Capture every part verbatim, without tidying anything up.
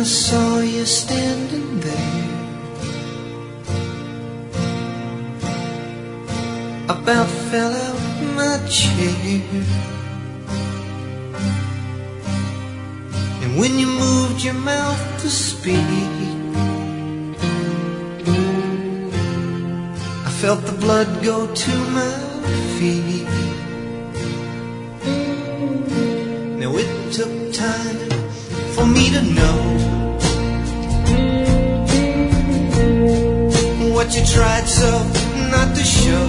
I saw you standing there, about fell out my chair. And when you moved your mouth to speak, I felt the blood go to my feet. Now it took time for me to know what you tried so not to show.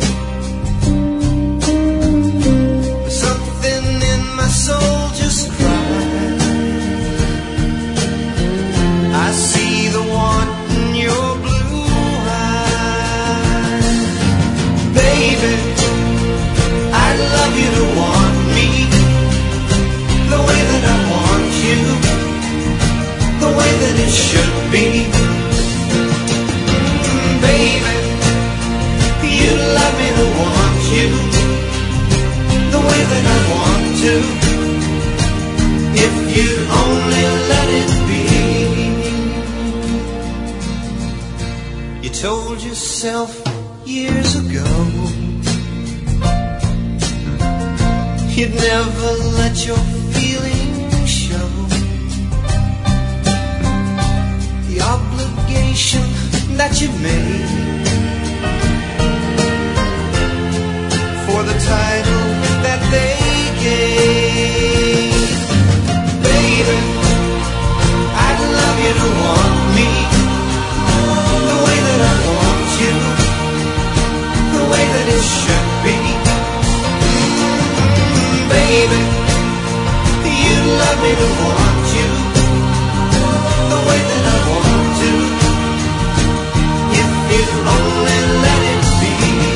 Something in my soul just cried. I see the want in your blue eyes. Baby, I'd love you to want me the way that I want you, the way that it should be. Baby, you'd love me to want you the way that I want to, if you'd only let it be. You told yourself years ago you'd never let your feelings show. The obligation that you made for the title that they gave. Baby, I'd love you to want me the way that I want you, the way that it should be. Baby, you'd love me to want you the way that I want to, if you'd only let it be.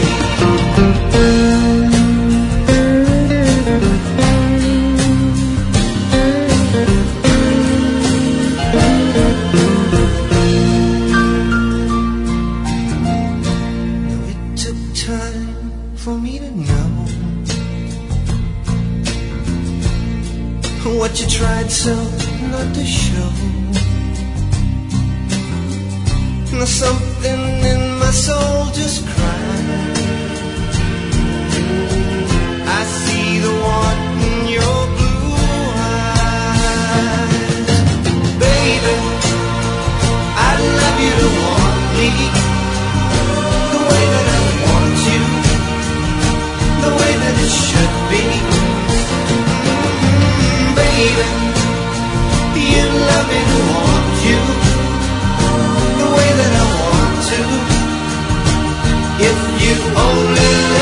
Now it took time for me to know what you tried so not to show. Now something in my soul just cried. I see the want in your blue eyes. Baby, I'd love you to want me the way that I want you, the way that it should be. Baby, you love me to want you the way that I want to, if you only let